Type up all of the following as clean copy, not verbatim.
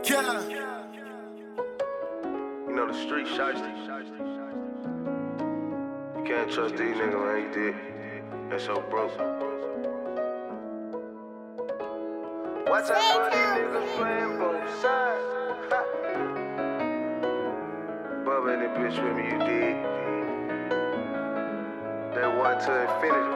Yeah. You know the street shiesty. You can't trust these niggas, man. You did. That's so broke. Watch out for these niggas playing both sides. Bubba in the bitch with me, you did. That one to infinity.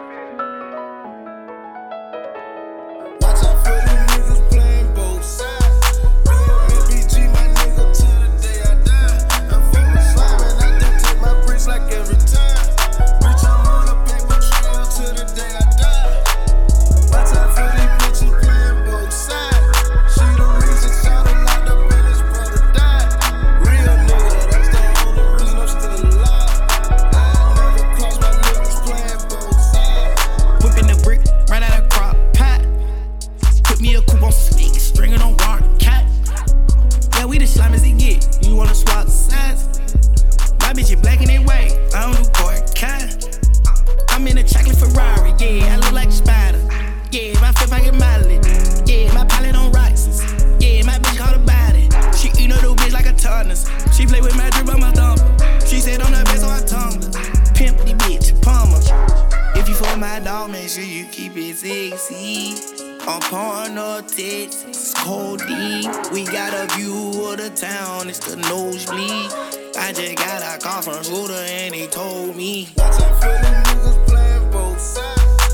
She play with my drip on my thumb. She said I'm the best, so I tongue her. Pimp the bitch, palmer. If you for my dog, make sure you keep it sexy. On porno Texas, codeine. We got a view of the town, it's the nosebleed. I just got a call from Scooter and he told me. Watch out for them niggas playing both sides.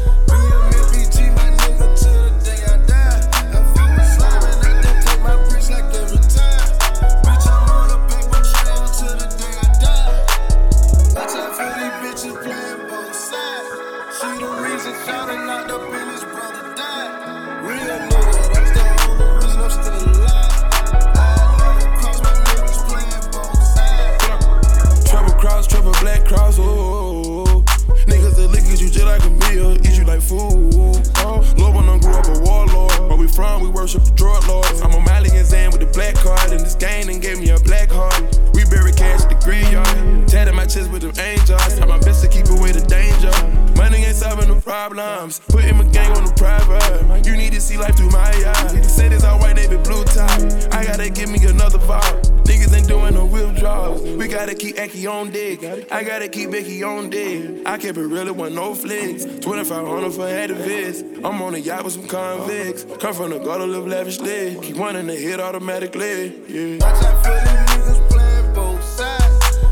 Shouting out the business, brother died. Real nigga, that's the only reason I'm still alive. I never cross my niggas playing both sides. Triple cross, triple black cross, oh. Niggas that lick at you just like a meal, eat you like food. Lord when I grew up a warlord. Where we from, we worship the drug lords. I'm a Malian Zan with the black card, and this gang done gave me a black heart. We bury cash at the graveyard, tatted my chest with them angels. Try my best to keep away the danger. Money ain't solving the problems. Putting my gang on the private. You need to see life through my eyes. They say this all white, they be blue tie. I gotta give me another vibe. Niggas ain't doing no real jobs. We gotta keep Eki on deck. I gotta keep Becky on deck. I kept it real, it wasn't no flicks. 2500 for activists. I'm on a yacht with some convicts. Come from the gutter, live lavishly. Keep one in the head automatically. Yeah. Watch out for them niggas playing both sides.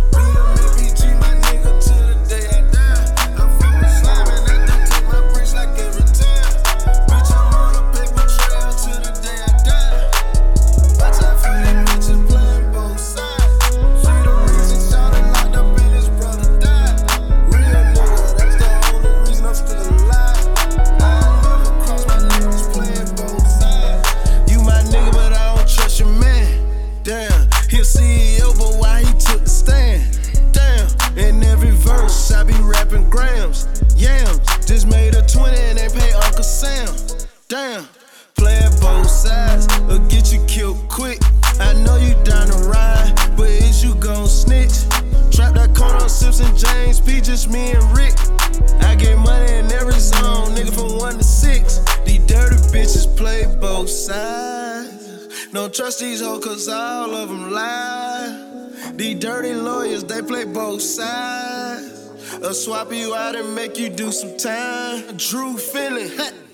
I be rapping grams, yams. Just made a 20 and they pay Uncle Sam. Damn, playing both sides or get you killed quick. I know you down to ride, but is you gon' snitch? Trap that corner on Simpson, James P, just me and Rick. I get money in every zone, nigga from 1 to 6. These dirty bitches play both sides. Don't trust these hoes cause all of them lie. These dirty lawyers, they play both sides. I'll swap you out and make you do some time. Drew feeling.